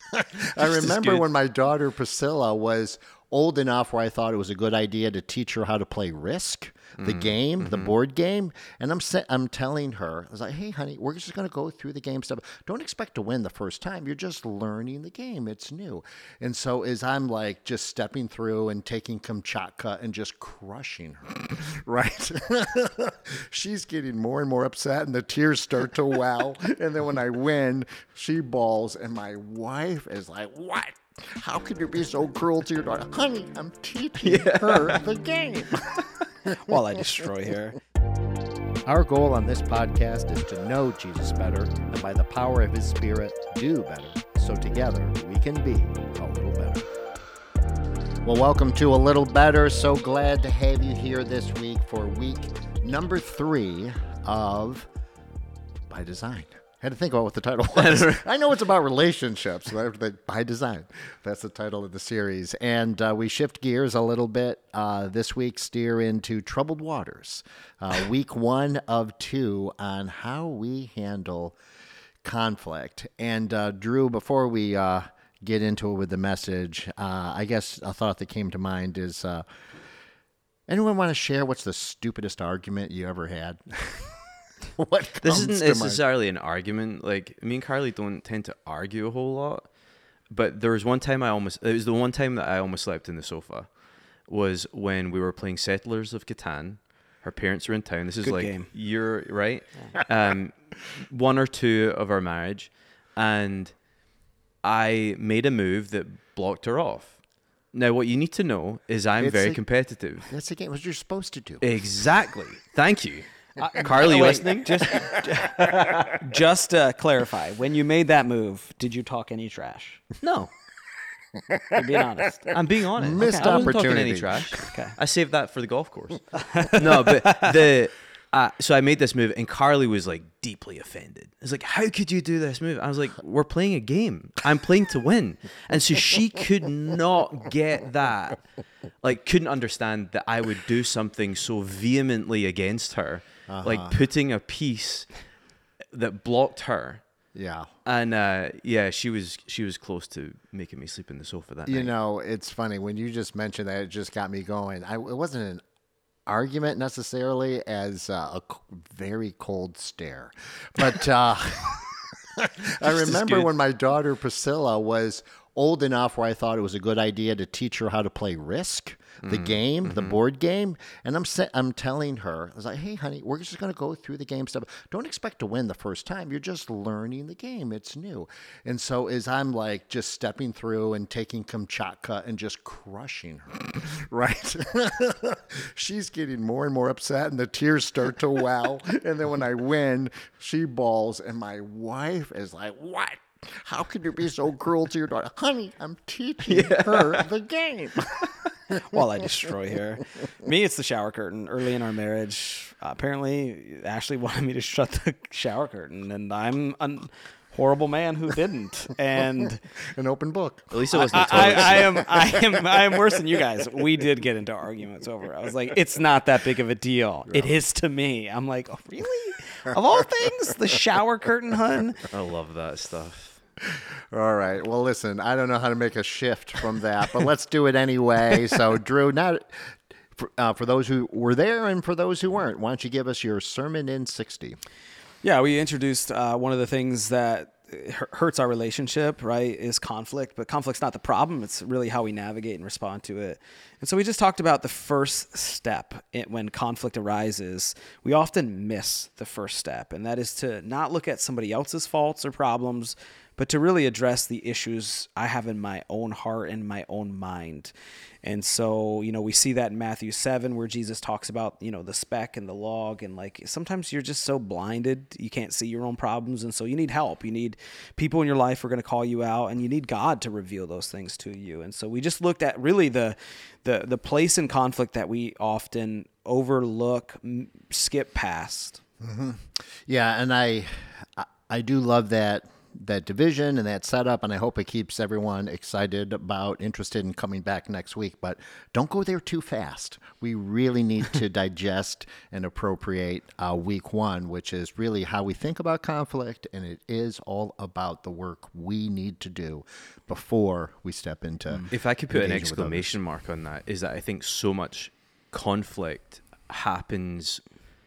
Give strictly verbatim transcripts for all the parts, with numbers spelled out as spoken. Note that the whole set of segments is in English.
I remember when my daughter Priscilla was old enough where I thought it was a good idea to teach her how to play Risk, the mm, game, mm-hmm. the board game. And I'm sa- I'm telling her, I was like, hey, honey, we're just going to go through the game stuff. Don't expect to win the first time. You're just learning the game. It's new. And so as I'm like just stepping through and taking Kamchatka and just crushing her, right? She's getting more and more upset and the tears start to well. And then when I win, she bawls and my wife is like, what? How could you be so cruel to your daughter? Honey, I'm teaching yeah. her the game. While I destroy her. Our goal on this podcast is to know Jesus better and by the power of his Spirit, do better. So together we can be a little better. Well, welcome to A Little Better. So glad to have you here this week for week number three of By Design. I had to think about what the title was. I know it's about relationships. By Design. That's the title of the series. And uh, we shift gears a little bit uh, this week, steer into Troubled Waters. Uh, week one of two on how we handle conflict. And uh, Drew, before we uh, get into it with the message, uh, I guess a thought that came to mind is, uh, anyone want to share what's the stupidest argument you ever had? What this isn't necessarily mind? An argument. Like, me and Carly don't tend to argue a whole lot, but there was one time I almost, it was the one time that I almost slept in the sofa, was when we were playing Settlers of Catan. Her parents were in town. This is Good like, game. You're right. um, one or two of our marriage, and I made a move that blocked her off. Now, what you need to know is I'm it's very a, competitive. That's again what you're supposed to do. Exactly. Thank you. Uh, Carly, you listening? Just, just to clarify, when you made that move, did you talk any trash? No. You're being honest. I'm being honest. Missed okay. I wasn't opportunity. talking any trash. Okay. I saved that for the golf course. No, but the uh, so I made this move, and Carly was like deeply offended. I was like, "How could you do this move?" I was like, "We're playing a game. I'm playing to win," and so she could not get that. Like, couldn't understand that I would do something so vehemently against her. Uh-huh. Like putting a piece that blocked her. Yeah. And uh, yeah, she was she was close to making me sleep in the sofa that you night. You know, it's funny. When you just mentioned that, it just got me going. I, it wasn't an argument necessarily as uh, a c- very cold stare. But uh, I remember when my daughter Priscilla was old enough where I thought it was a good idea to teach her how to play Risk, the mm, game, mm-hmm. the board game. And I'm sa- I'm telling her, I was like, hey, honey, we're just going to go through the game stuff. Don't expect to win the first time. You're just learning the game. It's new. And so as I'm like just stepping through and taking Kamchatka and just crushing her, right? She's getting more and more upset and the tears start to well. And then when I win, she bawls and my wife is like, what? How could you be so cruel to your daughter? Honey, I'm teaching yeah. her the game. While I destroy her. Me, it's the shower curtain. Early in our marriage, uh, apparently, Ashley wanted me to shut the shower curtain, and I'm a horrible man who didn't. And an open book. At least it wasn't I, a toilet I, I am, I am, I am worse than you guys. We did get into arguments over. I was like, it's not that big of a deal. Yeah. It is to me. I'm like, oh, really? Of all things, the shower curtain, hun. I love that stuff. All right. Well, listen, I don't know how to make a shift from that, but let's do it anyway. So, Drew, not for, uh, for those who were there and for those who weren't, why don't you give us your sermon in sixty? Yeah, we introduced uh, one of the things that hurts our relationship, right, is conflict. But conflict's not the problem. It's really how we navigate and respond to it. And so we just talked about the first step when conflict arises. We often miss the first step, and that is to not look at somebody else's faults or problems, but to really address the issues I have in my own heart and my own mind. And so, you know, we see that in Matthew seven where Jesus talks about, you know, the speck and the log. And like, sometimes you're just so blinded, you can't see your own problems. And so you need help. You need people in your life who are going to call you out, and you need God to reveal those things to you. And so we just looked at really the, the, the place in conflict that we often overlook, skip past. Mm-hmm. Yeah. And I, I do love that that division and that setup, and I hope it keeps everyone excited about, interested in coming back next week. But don't go there too fast. We really need to digest and appropriate uh, week one, which is really how we think about conflict, and it is all about the work we need to do before we step into. If I could put an engaging with exclamation mark on that, is that I think so much conflict happens.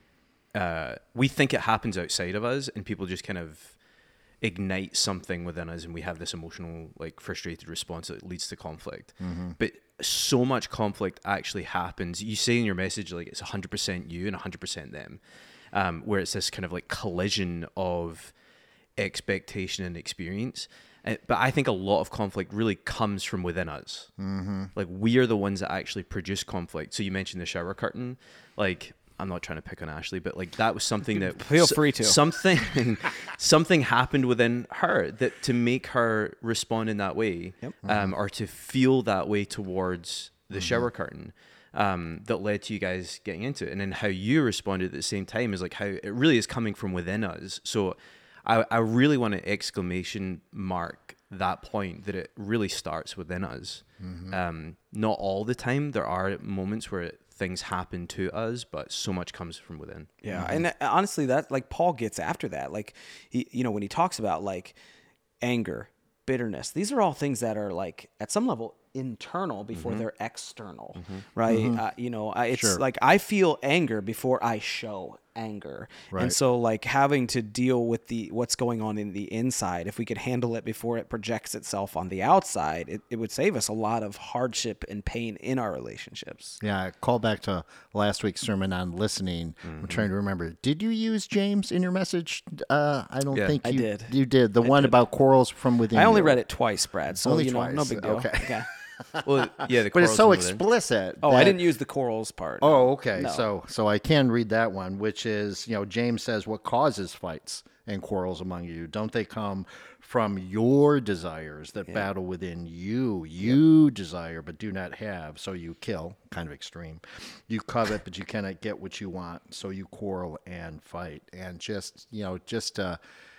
Uh, we think it happens outside of us, and people just kind of ignite something within us, and we have this emotional, like, frustrated response that leads to conflict. Mm-hmm. But so much conflict actually happens. You say in your message, like, it's one hundred percent you and one hundred percent them, um, where it's this kind of like collision of expectation and experience. Uh, but I think a lot of conflict really comes from within us. Mm-hmm. Like, we are the ones that actually produce conflict. So you mentioned the shower curtain, like. I'm not trying to pick on Ashley, but like that was something that feel free to something something happened within her that to make her respond in that way, yep. um, or to feel that way towards the mm-hmm. shower curtain, um, that led to you guys getting into it. And then how you responded at the same time is like how it really is coming from within us. So I, I really want to exclamation mark that point that it really starts within us. Mm-hmm. Um, not all the time. There are moments where it, things happen to us, but so much comes from within. Yeah. Mm-hmm. And honestly, that like Paul gets after that. Like, he, you know, when he talks about like anger, bitterness, these are all things that are like at some level internal before mm-hmm. they're external, mm-hmm. right? Mm-hmm. Uh, you know, I, it's sure. like I feel anger before I show anger. Right. And so like having to deal with the what's going on in the inside, if we could handle it before it projects itself on the outside, it, it would save us a lot of hardship and pain in our relationships. Yeah, call back to last week's sermon on listening. Mm-hmm. I'm trying to remember. Did you use James in your message? Uh, I don't yeah, think you I did. You did. The I one did. about quarrels from within. I only you. read it twice, Brad. So only you know, twice. no big deal. Okay. okay. Well, yeah, the but it's so within. explicit. Oh, that, I didn't use the corals part. Oh, okay. No. So, so I can read that one, which is, you know, James says, "What causes fights and quarrels among you? Don't they come from your desires that yeah. battle within you? You yep. desire but do not have, so you kill." Kind of extreme. You covet but you cannot get what you want, so you quarrel and fight. And just, you know, just, uh,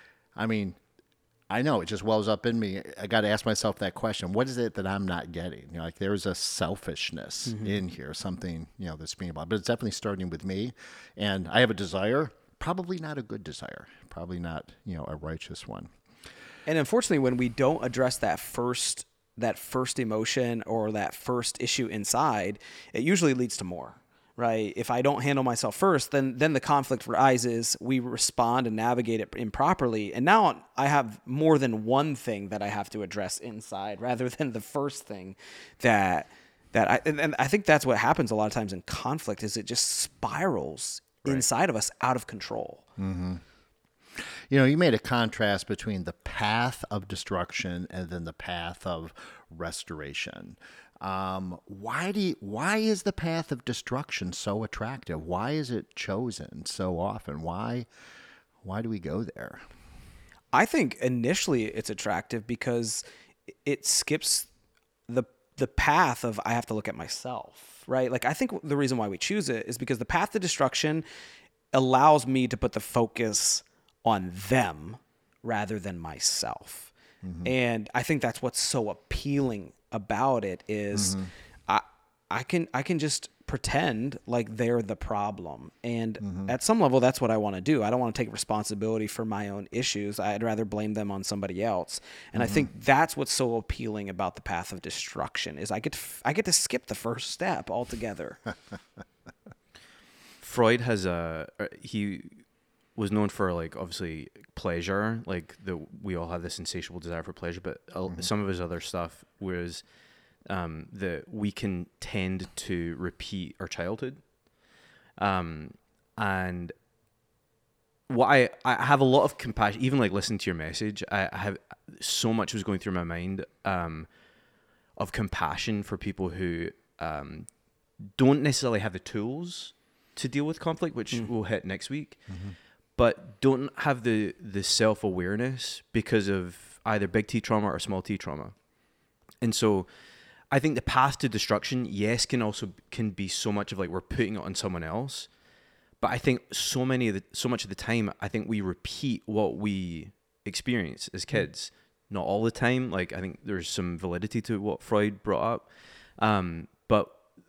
I mean. I know it just wells up in me. I got to ask myself that question. What is it that I'm not getting? You know, like there's a selfishness mm-hmm. in here, something, you know, that's being about, but it's definitely starting with me. And I have a desire, probably not a good desire, probably not, you know, a righteous one. And unfortunately, when we don't address that first, that first emotion or that first issue inside, it usually leads to more. Right. If I don't handle myself first, then then the conflict rises. We respond and navigate it improperly. And now I have more than one thing that I have to address inside rather than the first thing that that I and, and I think that's what happens a lot of times in conflict is it just spirals right. inside of us out of control. Mm-hmm. You know, you made a contrast between the path of destruction and then the path of restoration. Um, why do you, why is the path of destruction so attractive? Why is it chosen so often? Why why do we go there? I think initially it's attractive because it skips the the path of I have to look at myself, right? Like I think the reason why we choose it is because the path to destruction allows me to put the focus on them rather than myself. Mm-hmm. And I think that's what's so appealing about it is mm-hmm. I I can I can just pretend like they're the problem. And mm-hmm. at some level that's what I want to do. I don't want to take responsibility for my own issues. I'd rather blame them on somebody else. And mm-hmm. I think that's what's so appealing about the path of destruction is I get to, I get to skip the first step altogether. Freud has a he was known for like obviously pleasure, like the we all have this insatiable desire for pleasure, but mm-hmm. some of his other stuff was um, that we can tend to repeat our childhood, um, and what I I have a lot of compassion. Even like listening to your message, I, I have so much was going through my mind um, of compassion for people who um, don't necessarily have the tools to deal with conflict, which mm. we'll hit next week. Mm-hmm. But don't have the, the self-awareness because of either big T trauma or small T trauma. And so I think the path to destruction, yes, can also can be so much of like we're putting it on someone else. But I think so many of the so much of the time, I think we repeat what we experience as kids. Not all the time. Like, I think there's some validity to what Freud brought up. Um, but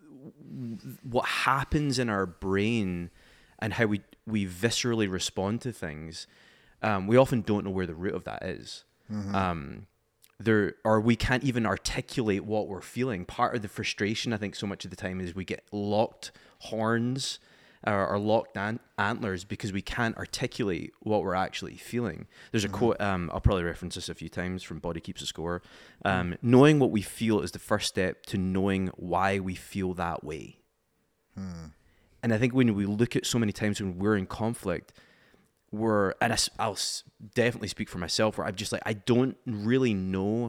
what happens in our brain and how we, we viscerally respond to things, um, we often don't know where the root of that is. Mm-hmm. Um, there, or we can't even articulate what we're feeling. Part of the frustration, I think, so much of the time is we get locked horns or, or locked an- antlers because we can't articulate what we're actually feeling. There's a mm-hmm. quote, um, I'll probably reference this a few times from Body Keeps a Score. Um, mm-hmm. Knowing what we feel is the first step to knowing why we feel that way. Hmm. And I think when we look at so many times when we're in conflict, we're, and I, I'll definitely speak for myself, where I'm just like, I don't really know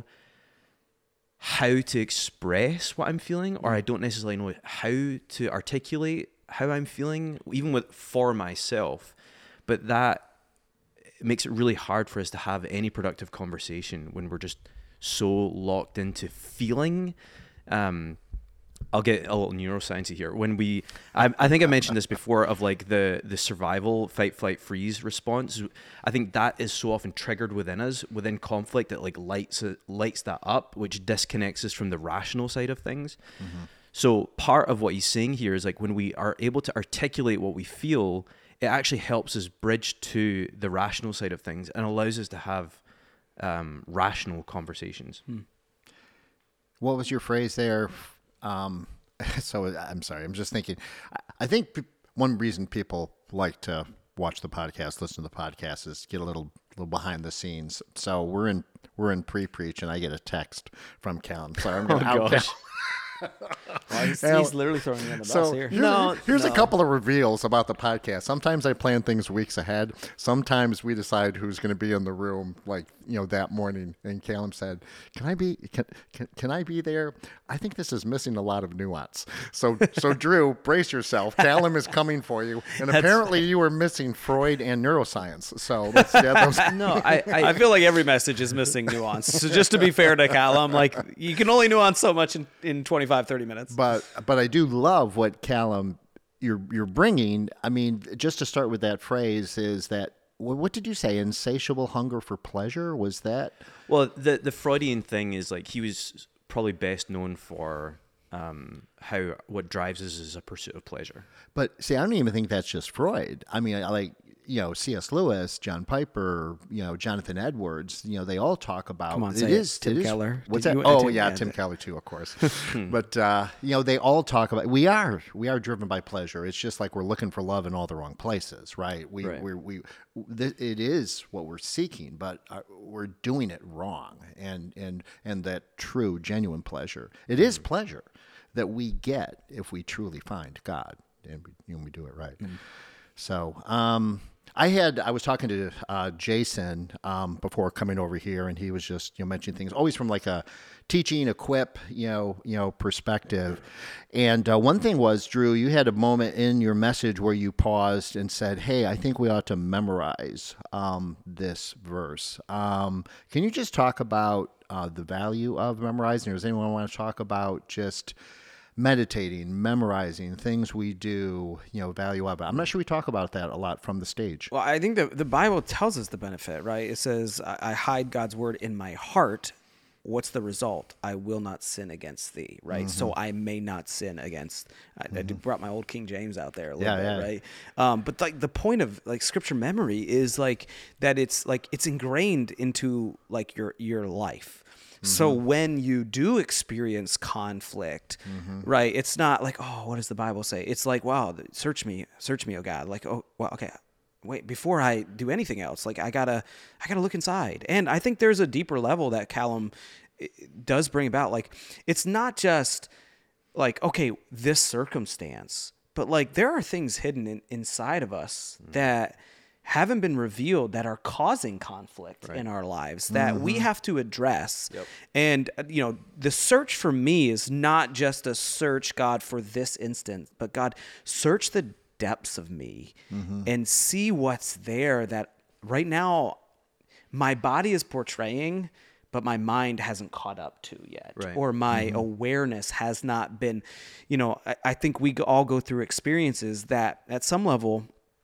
how to express what I'm feeling, or I don't necessarily know how to articulate how I'm feeling, even with for myself. But that makes it really hard for us to have any productive conversation when we're just so locked into feeling. Um, I'll get a little neuroscience here. When we, I, I think I mentioned this before, of like the the survival, fight, flight, freeze response. I think that is so often triggered within us, within conflict, that like lights lights that up, which disconnects us from the rational side of things. Mm-hmm. So part of what he's saying here is like when we are able to articulate what we feel, it actually helps us bridge to the rational side of things and allows us to have um, rational conversations. Hmm. What was your phrase there? Um, so I'm sorry, I'm just thinking, I think p- one reason people like to watch the podcast, listen to the podcast, is get a little, little behind the scenes. So we're in, we're in pre-preach and I get a text from Callum. So I'm going to oh, out gosh. Well, he's, he's literally throwing me on the bus so here. Here's, no, here's no. a couple of reveals about the podcast. Sometimes I plan things weeks ahead. Sometimes we decide who's going to be in the room, like, you know, that morning. And Callum said, "Can I be? Can, can can I be there? I think this is missing a lot of nuance." So, so Drew, brace yourself. Callum is coming for you. And apparently, you were missing Freud and neuroscience. So let's get those. No, I, I I feel like every message is missing nuance. So just to be fair to Callum, like you can only nuance so much in, in twenty-five, thirty minutes. But but I do love what Callum you're you're bringing. I mean, just to start with that phrase is that what did you say? Insatiable hunger for pleasure? Was that? Well, the the Freudian thing is like he was probably best known for um, how what drives us is a pursuit of pleasure. But see, I don't even think that's just Freud. I mean, I like. You know, C S. Lewis, John Piper, you know, Jonathan Edwards, you know, they all talk about Come on, it say is it. Tim it is, Keller. What's Did that? you- Oh, Tim- yeah, yeah, Tim the- Keller too, of course. But uh, you know, they all talk about we are we are driven by pleasure. It's just like we're looking for love in all the wrong places, right? We Right. we we th- it is what we're seeking, but uh, we're doing it wrong. And and and that true, genuine pleasure, it is pleasure that we get if we truly find God and we, and we do it right. Mm. So. um I had I was talking to uh, Jason um, before coming over here, and he was just you know mentioning things always from like a teaching, equip, you know, you know perspective. And uh, one thing was, Drew, you had a moment in your message where you paused and said, "Hey, I think we ought to memorize um, this verse." Um, can you just talk about uh, the value of memorizing, or does anyone want to talk about just meditating, memorizing, things we do, you know, value of it? I'm not sure we talk about that a lot from the stage. Well, I think the the Bible tells us the benefit, right? It says, I, I hide God's word in my heart. What's the result? I will not sin against thee, right? Mm-hmm. So I may not sin against, I, mm-hmm. I brought my old King James out there a little yeah, bit, yeah. right? Um, but like the point of like scripture memory is like that it's like, it's ingrained into like your, your life. Mm-hmm. So when you do experience conflict, mm-hmm. right, it's not like, oh, what does the Bible say? It's like, wow, search me, search me, oh God. Like, oh, well, okay, wait, before I do anything else, like I gotta, I gotta look inside. And I think there's a deeper level that Callum does bring about. Like, it's not just like, okay, this circumstance, but like there are things hidden in, inside of us mm-hmm. that haven't been revealed that are causing conflict right. in our lives that mm-hmm. we have to address. Yep. And, you know, the search for me is not just a search, God, for this instant, but God, search the depths of me mm-hmm. and see what's there that right now my body is portraying, but my mind hasn't caught up to yet, right. or my mm-hmm. awareness has not been, you know, I, I think we all go through experiences that at some level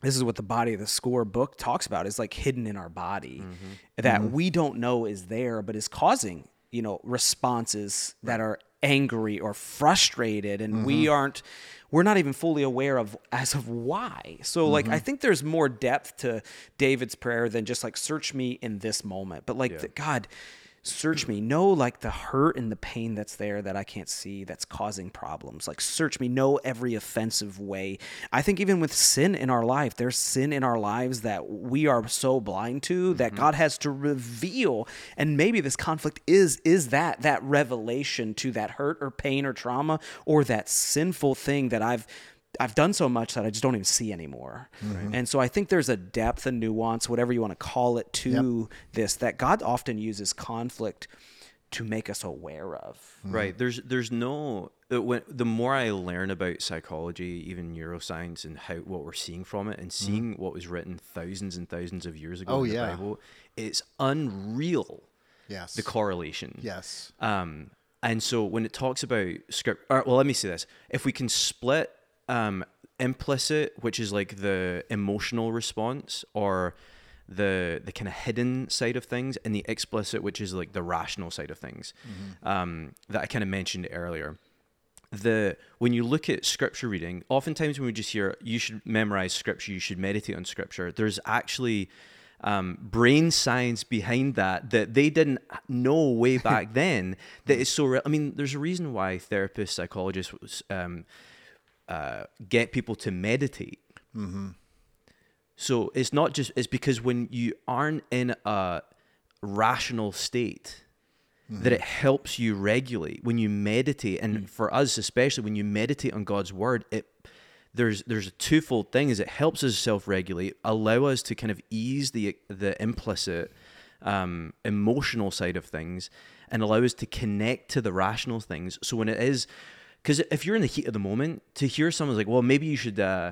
this is what the Body of the Score book talks about, is like hidden in our body mm-hmm. that mm-hmm. we don't know is there, but is causing, you know, responses right. that are angry or frustrated. And mm-hmm. we aren't, we're not even fully aware of as of why. So like, mm-hmm. I think there's more depth to David's prayer than just like, search me in this moment, but like yeah. the, God, search me, know like the hurt and the pain that's there that I can't see, that's causing problems. Like search me, know every offensive way. I think even with sin in our life, there's sin in our lives that we are so blind to that mm-hmm. God has to reveal. And maybe this conflict is, is that, that revelation to that hurt or pain or trauma or that sinful thing that I've I've done so much that I just don't even see anymore. Mm-hmm. And so I think there's a depth and nuance, whatever you want to call it, to yep. this, that God often uses conflict to make us aware of. Mm-hmm. Right. There's there's no, when, the more I learn about psychology, even neuroscience, and how what we're seeing from it, and seeing mm-hmm. what was written thousands and thousands of years ago oh, in the yeah. Bible, it's unreal. Yes. The correlation. Yes. Um, and so when it talks about script, or, well, let me say this. If we can split um implicit, which is like the emotional response or the the kind of hidden side of things, and the explicit, which is like the rational side of things, mm-hmm. um that I kind of mentioned earlier. The when you look at scripture reading, oftentimes when we just hear you should memorize scripture, you should meditate on scripture, there's actually um brain science behind that that they didn't know way back then that is so re- I mean, there's a reason why therapists, psychologists um Uh, get people to meditate. Mm-hmm. So it's not just, it's because when you aren't in a rational state, mm-hmm. that it helps you regulate when you meditate. And mm-hmm. for us, especially when you meditate on God's word, it there's there's a twofold thing: is it helps us self-regulate, allow us to kind of ease the the implicit um, emotional side of things, and allow us to connect to the rational things. So when it is, because if you're in the heat of the moment, to hear someone's like, well, maybe you should uh,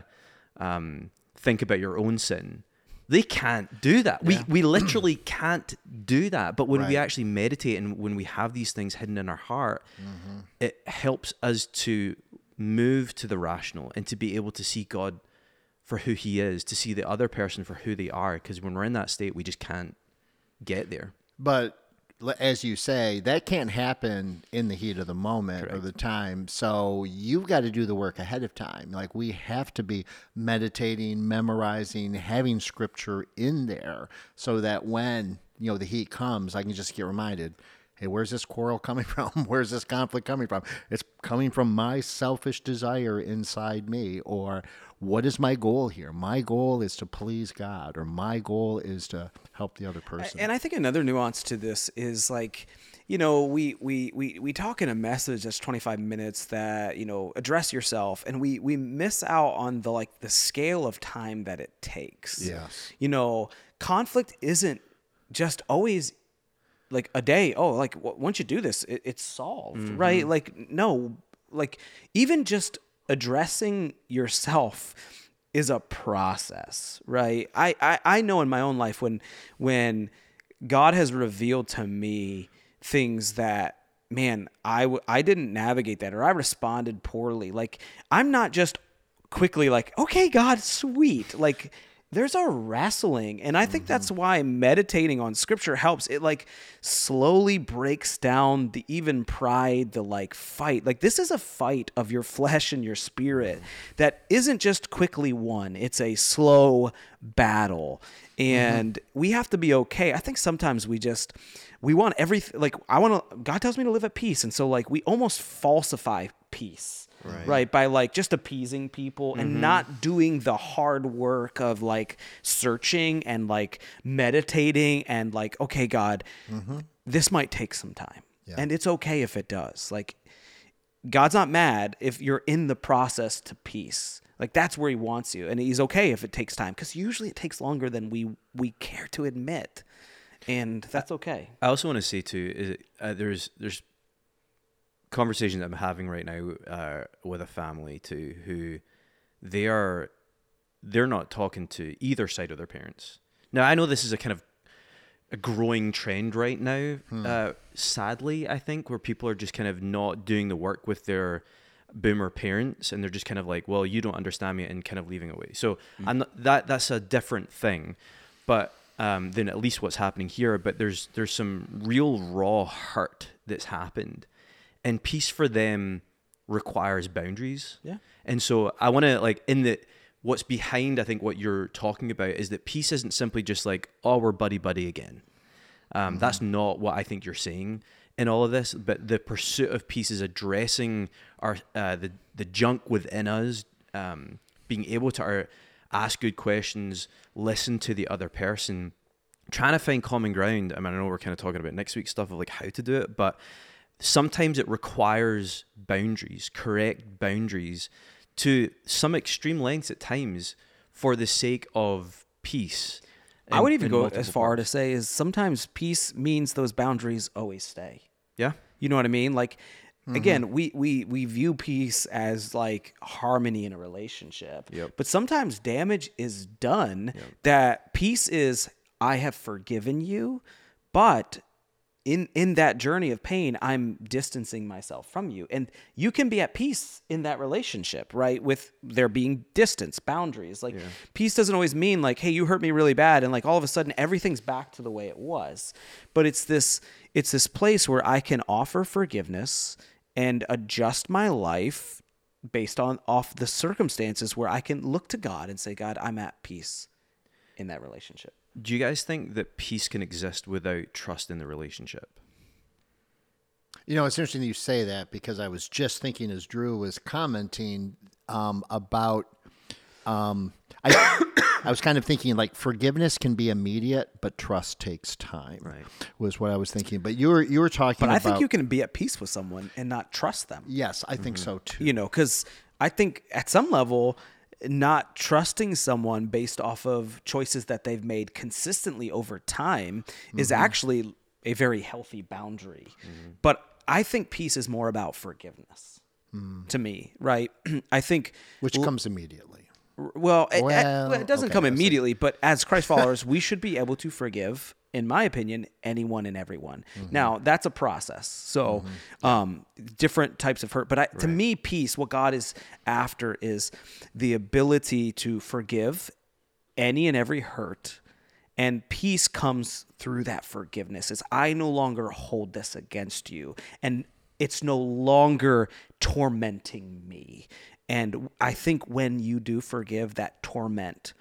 um, think about your own sin. They can't do that. Yeah. We we literally can't do that. But when right. we actually meditate and when we have these things hidden in our heart, mm-hmm. it helps us to move to the rational and to be able to see God for who he is, to see the other person for who they are. Because when we're in that state, we just can't get there. But as you say, that can't happen in the heat of the moment Correct. Or the time. So you've got to do the work ahead of time. Like we have to be meditating, memorizing, having scripture in there so that when, you know, the heat comes, I can just get reminded, hey, where's this quarrel coming from? Where's this conflict coming from? It's coming from my selfish desire inside me. Or what is my goal here? My goal is to please God, or my goal is to help the other person. And I think another nuance to this is like, you know, we we we we talk in a message that's twenty-five minutes that, you know, address yourself, and we we miss out on the like the scale of time that it takes. Yes. You know, conflict isn't just always like a day. Oh, like w- once you do this, it, it's solved, mm-hmm. right? Like no, like even just addressing yourself is a process, right? I, I, I know in my own life when when God has revealed to me things that, man, I, w- I didn't navigate that, or I responded poorly. Like, I'm not just quickly like, okay, God, sweet. Like, there's a wrestling. And I think mm-hmm. that's why meditating on scripture helps. It like slowly breaks down the even pride, the like fight. Like this is a fight of your flesh and your spirit that isn't just quickly won. It's a slow battle. And mm-hmm. we have to be okay. I think sometimes we just, we want everything, like I want to, God tells me to live at peace. And so like we almost falsify peace. Right. right. By like just appeasing people mm-hmm. and not doing the hard work of like searching and like meditating and like, okay, God, mm-hmm. this might take some time. Yeah. And it's okay if it does. Like God's not mad if you're in the process to peace. Like that's where he wants you. And he's okay if it takes time, because usually it takes longer than we, we care to admit. And that's okay. I also want to say too, is uh, there's, there's, conversation that I'm having right now uh, with a family too, who they are, they're not talking to either side of their parents. Now, I know this is a kind of a growing trend right now, hmm. uh, sadly, I think, where people are just kind of not doing the work with their boomer parents, and they're just kind of like, well, you don't understand me, and kind of leaving away. So mm. I'm not, that that's a different thing, but um, than at least what's happening here. But there's there's some real raw hurt that's happened, and peace for them requires boundaries. Yeah. And so I want to like in the what's behind, I think what you're talking about is that peace isn't simply just like, oh, we're buddy buddy again. Um, mm-hmm. That's not what I think you're saying in all of this, but the pursuit of peace is addressing our uh, the the junk within us, um, being able to our, ask good questions, listen to the other person, trying to find common ground. I mean, I know we're kind of talking about next week's stuff of like how to do it, but sometimes it requires boundaries, correct boundaries, to some extreme lengths at times for the sake of peace. I would even go as far to say is sometimes peace means those boundaries always stay. Yeah. You know what I mean? Like, mm-hmm. again, we, we, we view peace as like harmony in a relationship, yep. but sometimes damage is done yep. that peace is, I have forgiven you, but in, in that journey of pain, I'm distancing myself from you. And you can be at peace in that relationship, right? With there being distance, boundaries. Like yeah. peace doesn't always mean like, hey, you hurt me really bad. And like all of a sudden everything's back to the way it was. But it's this, it's this place where I can offer forgiveness and adjust my life based on off the circumstances where I can look to God and say, God, I'm at peace in that relationship. Do you guys think that peace can exist without trust in the relationship? You know, it's interesting that you say that because I was just thinking as Drew was commenting um, about, um, I, I was kind of thinking like forgiveness can be immediate, but trust takes time. Right, was what I was thinking. But you were you were talking. But I about, think you can be at peace with someone and not trust them. Yes, I think mm-hmm. so too. You know, because I think at some level, not trusting someone based off of choices that they've made consistently over time mm-hmm. is actually a very healthy boundary. Mm-hmm. But I think peace is more about forgiveness mm. to me, right? I think... Which l- comes immediately. Well, it, well, it, it doesn't okay, come immediately, but as Christ followers, we should be able to forgive, in my opinion, anyone and everyone. Mm-hmm. Now, that's a process. So mm-hmm. um, different types of hurt. But I, right. to me, peace, what God is after is the ability to forgive any and every hurt. And peace comes through that forgiveness. It's I no longer hold this against you. And it's no longer tormenting me. And I think when you do forgive that torment,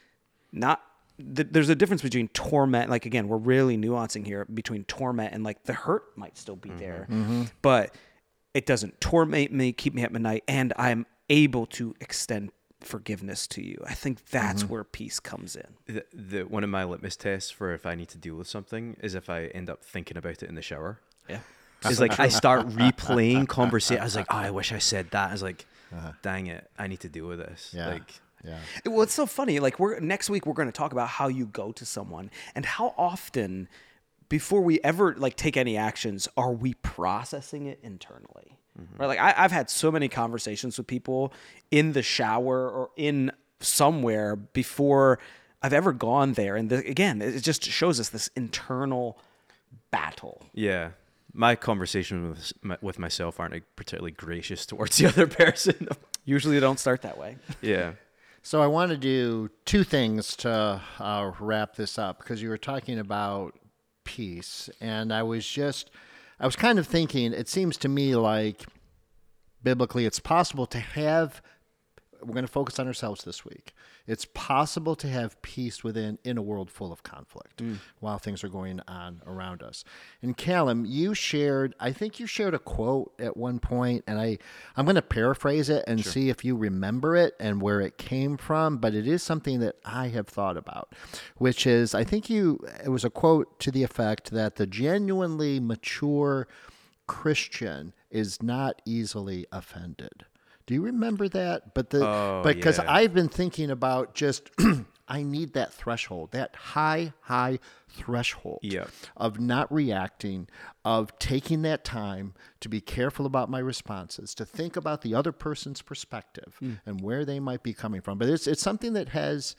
not th- there's a difference between torment. Like, again, we're really nuancing here between torment and like the hurt might still be mm-hmm. there, mm-hmm. but it doesn't torment me, keep me up at night. And I'm able to extend forgiveness to you. I think that's mm-hmm. where peace comes in. The, the, one of my litmus tests for if I need to deal with something is if I end up thinking about it in the shower. Yeah. It's like I start replaying conversation. I was like, oh, I wish I said that. I was like, uh-huh. dang it, I need to deal with this. Yeah. Like, yeah. Well, it's so funny. Like we're next week, we're going to talk about how you go to someone and how often before we ever like take any actions, are we processing it internally? Mm-hmm. Right? Like I, I've had so many conversations with people in the shower or in somewhere before I've ever gone there. And the, again, it just shows us this internal battle. Yeah. My conversations with, with myself aren't particularly gracious towards the other person. Usually they don't start that way. Yeah. So I want to do two things to uh, wrap this up because you were talking about peace. And I was just, I was kind of thinking, it seems to me like biblically it's possible to have, we're going to focus on ourselves this week. It's possible to have peace within in a world full of conflict mm. while things are going on around us. And Callum, you shared, I think you shared a quote at one point, and I, I'm going to paraphrase it and sure. see if you remember it and where it came from, but it is something that I have thought about, which is, I think you, it was a quote to the effect that the genuinely mature Christian is not easily offended. Do you remember that? But the oh, because yeah. I've been thinking about just I need that threshold, that high, high threshold yeah. of not reacting, of taking that time to be careful about my responses, to think about the other person's perspective mm. and where they might be coming from. But it's it's something that has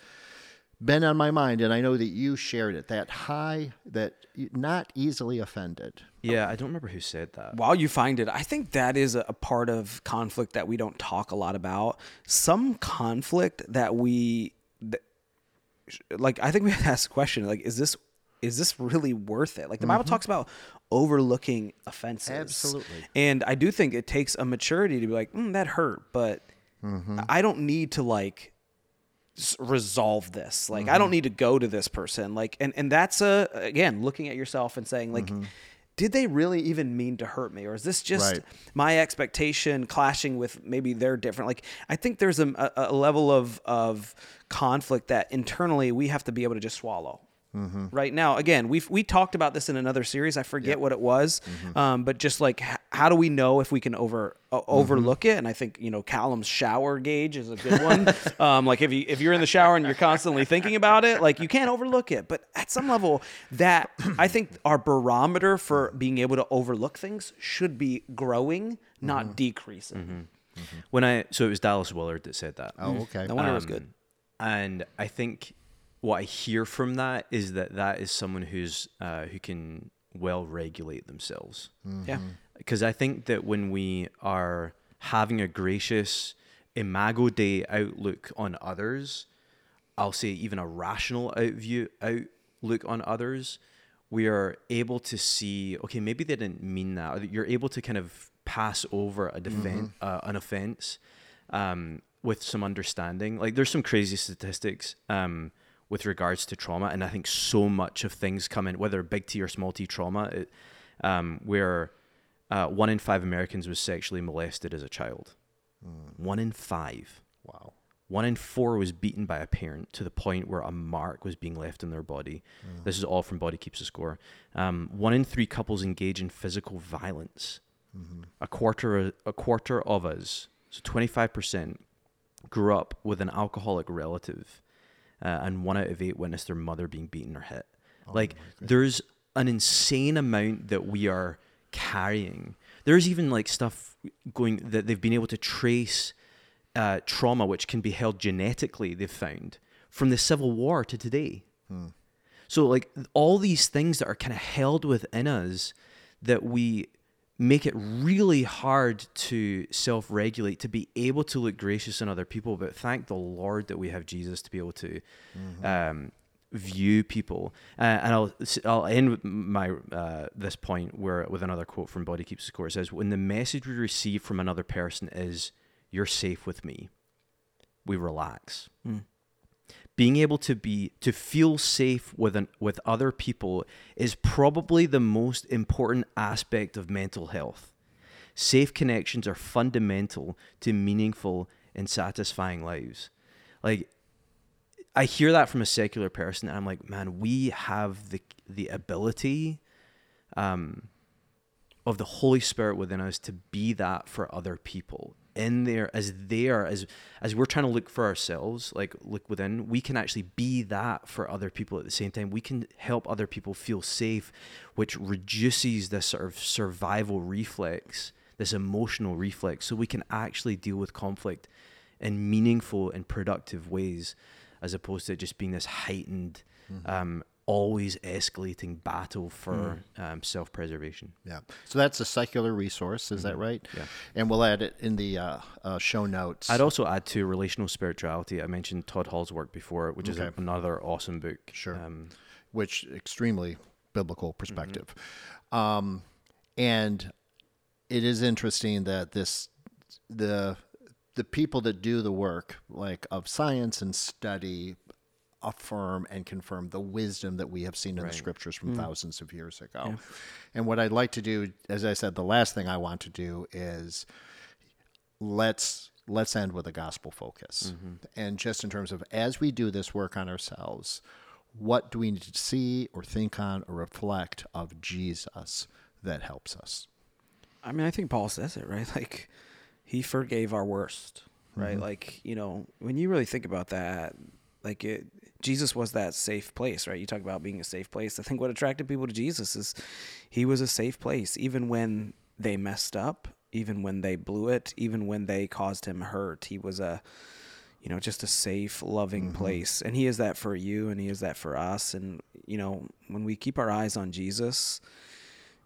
been on my mind, and I know that you shared it. That high, that not easily offended. Yeah, I don't remember who said that. While you find it, I think that is a part of conflict that we don't talk a lot about. Some conflict that we, like, I think we have to ask the question, like, is this, is this really worth it? Like the Bible mm-hmm. talks about overlooking offenses. Absolutely. And I do think it takes a maturity to be like, mm, that hurt, but mm-hmm. I don't need to like resolve this. Like, mm-hmm. I don't need to go to this person. Like, and, and that's a, again, looking at yourself and saying like, mm-hmm. did they really even mean to hurt me? Or is this just right. my expectation clashing with maybe they're different? Like, I think there's a, a level of, of conflict that internally we have to be able to just swallow. Mm-hmm. Right now, again, we've we talked about this in another series. I forget yep. what it was, mm-hmm. um, but just like h- how do we know if we can over uh, overlook mm-hmm. it? And I think you know Callum's shower gauge is a good one. um, like if you if you're in the shower and you're constantly thinking about it, like you can't overlook it. But at some level, that I think our barometer for being able to overlook things should be growing, not mm-hmm. decreasing. Mm-hmm. Mm-hmm. When I so it was Dallas Willard that said that. Oh, okay. No wonder um, it was good. And I think. What I hear from that is that that is someone who's uh, who can well regulate themselves. Mm-hmm. Yeah, because I think that when we are having a gracious Imago Dei outlook on others, I'll say even a rational outview outlook on others, we are able to see. Okay, maybe they didn't mean that. Or you're able to kind of pass over a defense, mm-hmm. uh, an offense, um, with some understanding. Like there's some crazy statistics. Um, with regards to trauma. And I think so much of things come in, whether big T or small T trauma, it, um, where uh, one in five Americans was sexually molested as a child. Mm. One in five. Wow. One in four was beaten by a parent to the point where a mark was being left in their body. Mm. This is all from Body Keeps the Score. Um, one in three couples engage in physical violence. Mm-hmm. A quarter, a quarter of us, so twenty-five percent, grew up with an alcoholic relative. Uh, and one out of eight witnessed their mother being beaten or hit. Oh, like, there's an insane amount that we are carrying. There's even, like, stuff going that they've been able to trace uh, trauma, which can be held genetically, they've found, from the Civil War to today. Hmm. So, like, all these things that are kind of held within us that we make it really hard to self-regulate, to be able to look gracious on other people. But thank the Lord that we have Jesus to be able to mm-hmm. um, view people. Uh, and I'll I'll end with my uh, this point where with another quote from Body Keeps the Score. It says, "When the message we receive from another person is you're safe with me, we relax." Mm. Being able to be to feel safe with an, with other people is probably the most important aspect of mental health. Safe connections are fundamental to meaningful and satisfying lives. Like, I hear that from a secular person, and I'm like, man, we have the the ability um, of the Holy Spirit within us to be that for other people. In there, as they are, as as we're trying to look for ourselves, like look within, we can actually be that for other people at the same time. We can help other people feel safe, which reduces this sort of survival reflex, this emotional reflex, so we can actually deal with conflict in meaningful and productive ways, as opposed to just being this heightened, mm-hmm. um, always escalating battle for mm. um, self-preservation. Yeah. So that's a secular resource. Is mm-hmm. that right? Yeah. And we'll add it in the uh, uh, show notes. I'd also add to relational spirituality. I mentioned Todd Hall's work before, which okay. is another awesome book. Sure. Um, which extremely biblical perspective. Mm-hmm. Um, and it is interesting that this, the, the people that do the work like of science and study affirm and confirm the wisdom that we have seen in right. the scriptures from mm. thousands of years ago. Yeah. And what I'd like to do, as I said, the last thing I want to do is let's let's end with a gospel focus. Mm-hmm. And just in terms of, as we do this work on ourselves, what do we need to see or think on or reflect of Jesus that helps us? I mean, I think Paul says it, right? Like, he forgave our worst, right? Mm-hmm. Like, you know, when you really think about that, like it, Jesus was that safe place, right? You talk about being a safe place. I think what attracted people to Jesus is he was a safe place, even when they messed up, even when they blew it, even when they caused him hurt. He was a, you know, just a safe, loving mm-hmm. place. And he is that for you, and he is that for us. And, you know, when we keep our eyes on Jesus,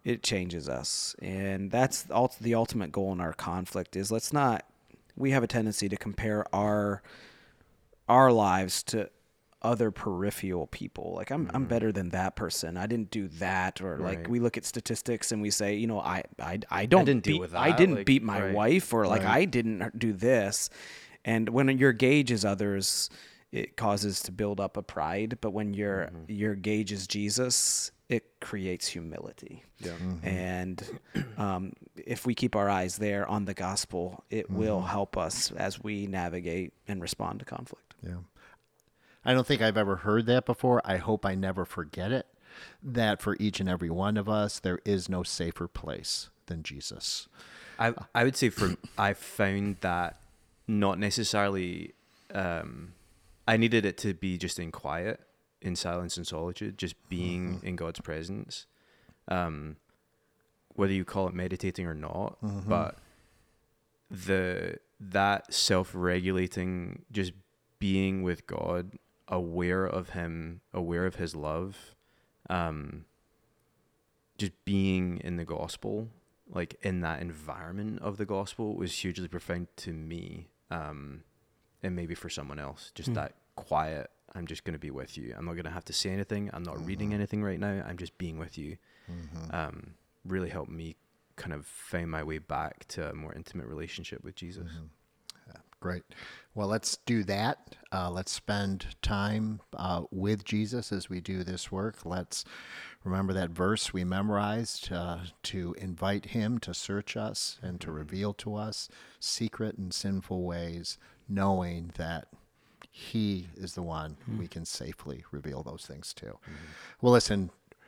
it changes us. And that's the ultimate goal in our conflict is let's not, we have a tendency to compare our, our lives to other peripheral people. Like I'm, mm-hmm. I'm better than that person. I didn't do that. Or right. like we look at statistics and we say, you know, I, I, I don't I didn't beat, deal with that. I didn't like, beat my right. wife or like, right. I didn't do this. And when your gauge is others, it causes to build up a pride. But when your, mm-hmm. your gauge is Jesus, it creates humility. Yeah. Mm-hmm. And um, if we keep our eyes there on the gospel, it mm-hmm. will help us as we navigate and respond to conflict. Yeah. I don't think I've ever heard that before. I hope I never forget it, that for each and every one of us, there is no safer place than Jesus. I I would say for I found that not necessarily, um, I needed it to be just in quiet, in silence and solitude, just being mm-hmm. in God's presence. Um, whether you call it meditating or not, mm-hmm. but the that self-regulating, just being with God, aware of him, aware of his love, um, just being in the gospel, like in that environment of the gospel was hugely profound to me. Um, and maybe for someone else, just mm. that quiet, I'm just going to be with you. I'm not going to have to say anything. I'm not mm-hmm. reading anything right now. I'm just being with you. Mm-hmm. Um, really helped me kind of find my way back to a more intimate relationship with Jesus. Mm-hmm. Great. Well, let's do that. Uh, let's spend time uh, with Jesus as we do this work. Let's remember that verse we memorized uh, to invite him to search us and to reveal to us secret and sinful ways, knowing that he is the one mm-hmm. we can safely reveal those things to. Mm-hmm. Well, listen,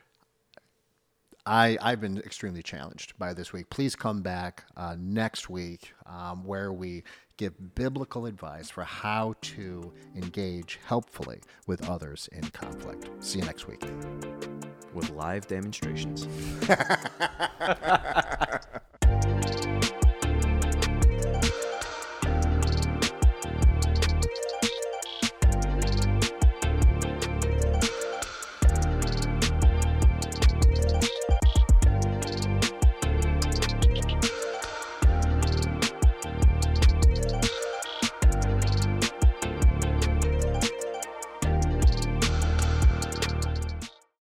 I, I've been extremely challenged by this week. Please come back uh, next week um, where we give biblical advice for how to engage helpfully with others in conflict. See you next week. With live demonstrations.